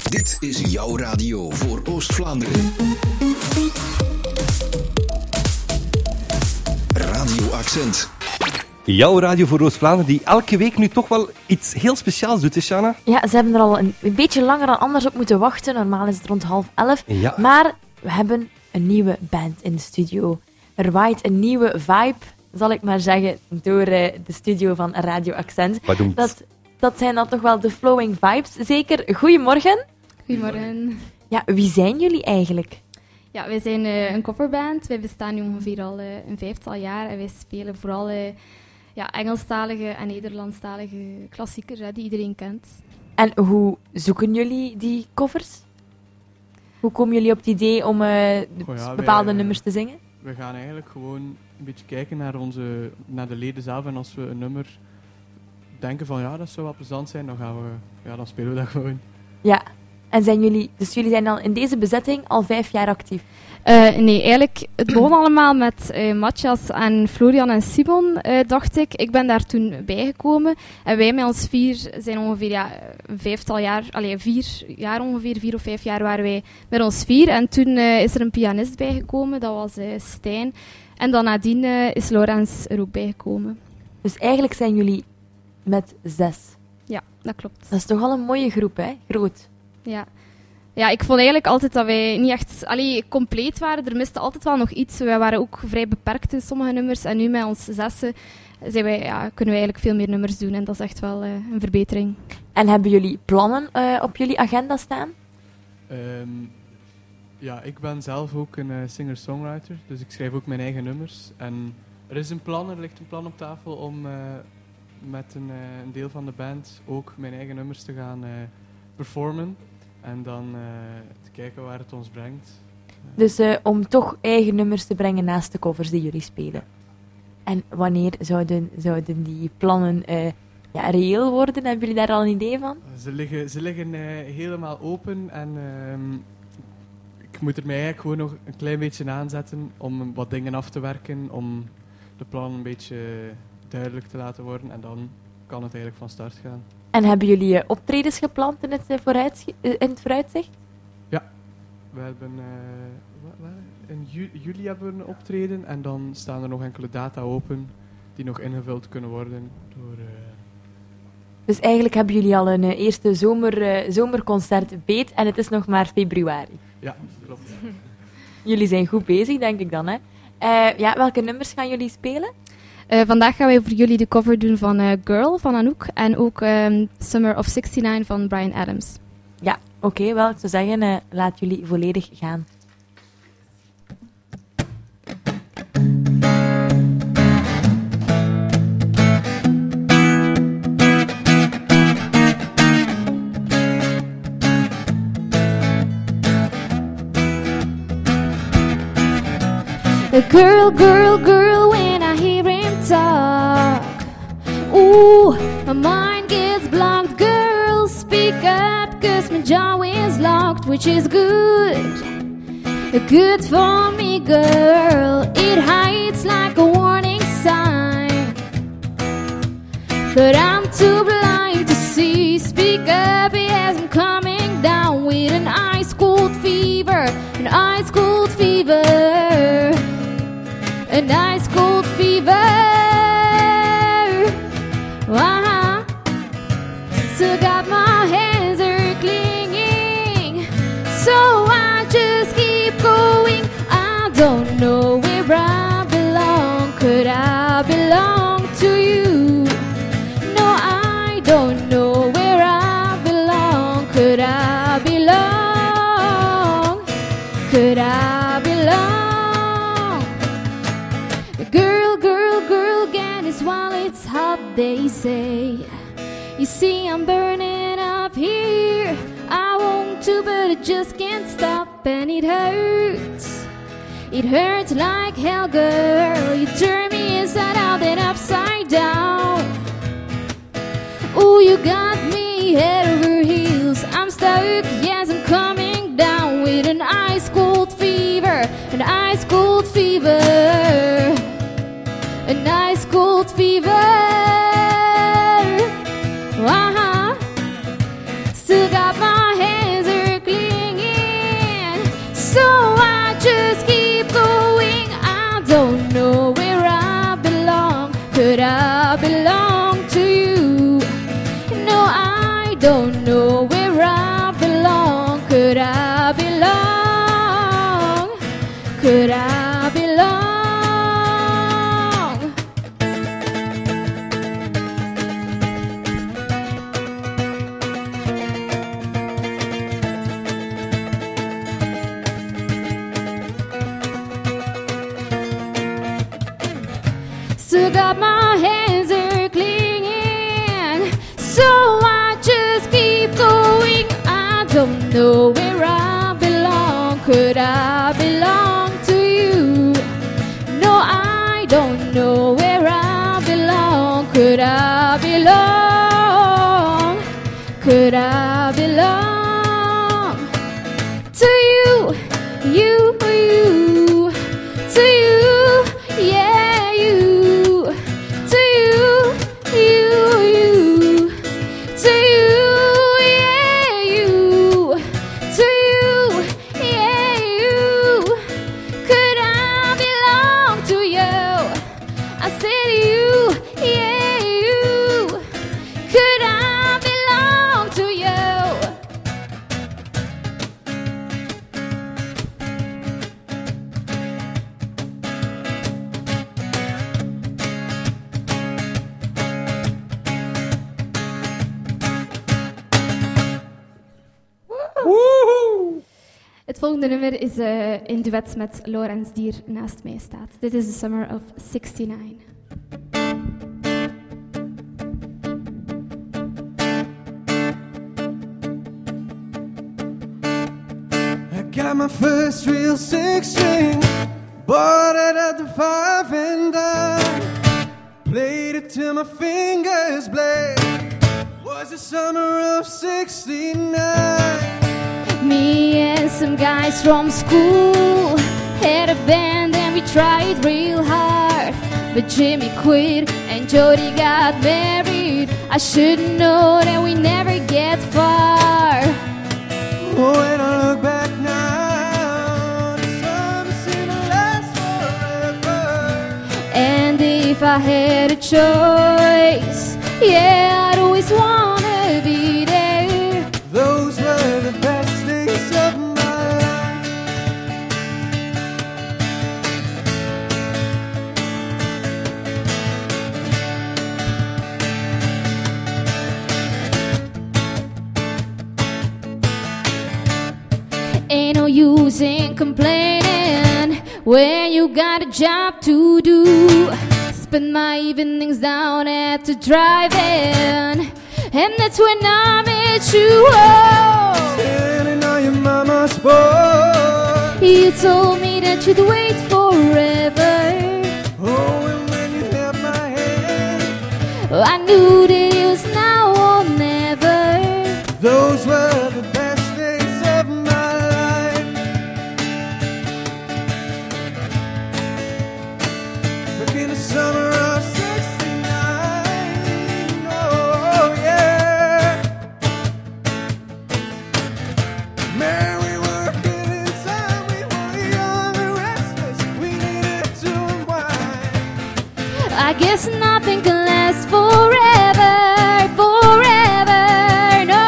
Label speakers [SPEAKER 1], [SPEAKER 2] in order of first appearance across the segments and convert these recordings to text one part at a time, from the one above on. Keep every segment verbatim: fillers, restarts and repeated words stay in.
[SPEAKER 1] Dit is jouw radio voor Oost-Vlaanderen. Radio Accent.
[SPEAKER 2] Jouw radio voor Oost-Vlaanderen, die elke week nu toch wel iets heel speciaals doet, hè, Shana?
[SPEAKER 3] Ja, ze hebben er al een, een beetje langer dan anders op moeten wachten. Normaal is het rond half elf.
[SPEAKER 2] Ja.
[SPEAKER 3] Maar we hebben een nieuwe band in de studio. Er waait een nieuwe vibe, zal ik maar zeggen, door uh, de studio van Radio Accent. Dat, dat zijn dan toch wel de flowing vibes. Zeker. Goedemorgen.
[SPEAKER 4] Goedemorgen.
[SPEAKER 3] Ja, wie zijn jullie eigenlijk?
[SPEAKER 4] Ja, wij zijn uh, een coverband. Wij bestaan nu ongeveer al uh, een vijftal jaar. En wij spelen vooral uh, ja, Engelstalige en Nederlandstalige klassiekers hè, die iedereen kent.
[SPEAKER 3] En hoe zoeken jullie die covers? Hoe komen jullie op het idee om uh,
[SPEAKER 5] oh ja,
[SPEAKER 3] bepaalde
[SPEAKER 5] wij,
[SPEAKER 3] nummers te zingen?
[SPEAKER 5] We gaan eigenlijk gewoon een beetje kijken naar, onze, naar de leden zelf. En als we een nummer denken van ja, dat zou wel plezant zijn, dan, gaan we, ja, dan spelen we dat gewoon.
[SPEAKER 3] Ja. En zijn jullie, dus jullie zijn al in deze bezetting al vijf jaar actief?
[SPEAKER 4] Uh, nee, eigenlijk, het begon allemaal met uh, Matthias en Florian en Simon, uh, dacht ik. Ik ben daar toen bijgekomen. En wij met ons vier zijn ongeveer ja, een vijftal jaar, allee, vier jaar ongeveer, vier of vijf jaar waren wij met ons vier. En toen uh, is er een pianist bijgekomen, dat was uh, Stijn. En dan nadien uh, is Laurens er ook bijgekomen.
[SPEAKER 3] Dus eigenlijk zijn jullie met zes?
[SPEAKER 4] Ja, dat klopt.
[SPEAKER 3] Dat is toch al een mooie groep, hè? Groot.
[SPEAKER 4] Ja. ja, ik vond eigenlijk altijd dat wij niet echt allee, compleet waren. Er miste altijd wel nog iets. Wij waren ook vrij beperkt in sommige nummers. En nu met ons zessen zijn wij, ja, kunnen wij eigenlijk veel meer nummers doen. En dat is echt wel uh, een verbetering.
[SPEAKER 3] En hebben jullie plannen uh, op jullie agenda staan?
[SPEAKER 5] Um, ja, ik ben zelf ook een uh, singer-songwriter. Dus ik schrijf ook mijn eigen nummers. En er is een plan, er ligt een plan op tafel om uh, met een, uh, een deel van de band ook mijn eigen nummers te gaan... Uh, performen en dan uh, te kijken waar het ons brengt.
[SPEAKER 3] Dus uh, om toch eigen nummers te brengen naast de covers die jullie spelen. En wanneer zouden, zouden die plannen uh, ja, reëel worden? Hebben jullie daar al een idee van?
[SPEAKER 5] Ze liggen, ze liggen uh, helemaal open en uh, ik moet er mij eigenlijk gewoon nog een klein beetje aanzetten om wat dingen af te werken, om de plannen een beetje duidelijk te laten worden en dan kan het eigenlijk van start gaan.
[SPEAKER 3] En hebben jullie uh, optredens gepland in het, uh, vooruitschi- uh, in het vooruitzicht?
[SPEAKER 5] Ja, we hebben uh, wat, wat? in ju- juli hebben we een optreden en dan staan er nog enkele data open die nog ingevuld kunnen worden door... Uh...
[SPEAKER 3] Dus eigenlijk hebben jullie al een uh, eerste zomer, uh, zomerconcert beet en het is nog maar februari.
[SPEAKER 5] Ja, klopt.
[SPEAKER 3] Jullie zijn goed bezig, denk ik dan, hè? Uh, ja, welke nummers gaan jullie spelen?
[SPEAKER 4] Uh, vandaag gaan wij voor jullie de cover doen van uh, Girl van Anouk en ook um, Summer of zestignegentig van Bryan Adams.
[SPEAKER 3] Ja, oké, okay, wel, ik zou zeggen, uh, laat jullie volledig gaan.
[SPEAKER 4] Girl, girl, girl, when I hear him talk, ooh, my mind gets blocked. Girl, speak up, cause my jaw is locked, which is good, good for me, girl. It hides like a warning sign, but I'm too blind to see. Speak up, yes, I'm coming down with an ice cold fever, an ice cold fever. An ice cold fever, uh-huh. Still got my hands are clinging, so I just keep going. I don't know where I belong. Could I belong to you? No, I don't know where I belong. Could I belong? Could I belong? Girl, girl, girl, get it while it's hot, they say. You see, I'm burning up here. I want to, but it just can't stop, and it hurts. It hurts like hell, girl. You turn me inside out and upside down. Ooh, you got me head over heels. I'm stuck, yes, I'm coming down with an ice cold fever, an ice cold fever. An ice cold fever, uh-huh. Still got my hands are don't know where I belong. Could I belong to you? No, I don't know where I belong. Could I belong? Could I belong to you? You, you, to you, yeah, you, to you, you, you, to you, yeah, you, to you, yeah, you. Could I belong to you? I said you, yeah, you. Could I belong to you? Het volgende nummer is uh, in duet met Laurens die hier naast mij staat. Dit is The Summer of sixty-nine.
[SPEAKER 6] I got my first real six string, bought it at the five and dime, played it till my fingers bled. Was the summer of sixty-nine.
[SPEAKER 4] Me and some guys from school had a band and we tried real hard, but Jimmy quit and Jody got married. I should know that we never get far.
[SPEAKER 6] Oh, when I look back now, the summer seemed to last forever.
[SPEAKER 4] And if I had a choice, yeah, I'd always wanna be there.
[SPEAKER 6] Those were the best days of my life.
[SPEAKER 4] Ain't no use in complaining when you got a job to do. Spend my evenings down at the drive-in, and that's when I met you. Oh,
[SPEAKER 6] Standing on your mama's porch.
[SPEAKER 4] you told me that you'd wait forever.
[SPEAKER 6] Oh, and when you held my hand,
[SPEAKER 4] I knew that it was now or never.
[SPEAKER 6] those were the best days of my life. Back in the summer of sixty-nine, oh yeah. Man, we were killing time, we were young and restless, we needed to unwind.
[SPEAKER 4] I guess nothing can last forever, forever, no.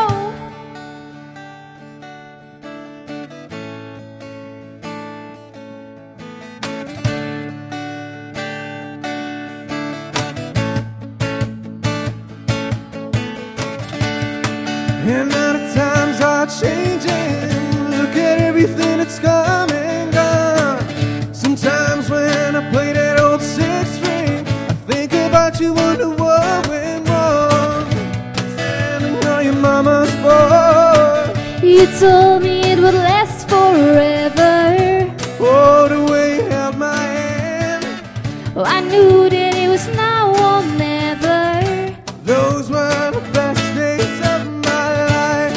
[SPEAKER 6] And now the times are changing. Look at everything that's come and gone. Sometimes when I play that old six string, I think about you, wonder what went wrong. Standing on your mama's porch.
[SPEAKER 4] You told me it would last forever.
[SPEAKER 6] Oh, the way you held my hand.
[SPEAKER 4] Oh, I knew that it was now or never.
[SPEAKER 6] Those were the best days of my life.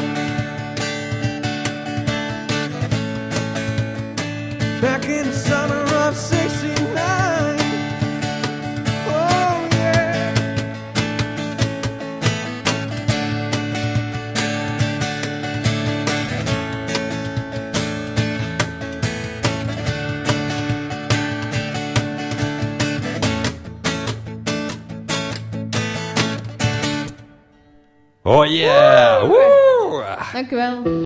[SPEAKER 6] Back in the summer of sixty-nine. Oh yeah.
[SPEAKER 2] Oh yeah! Woe!
[SPEAKER 4] Dank u wel.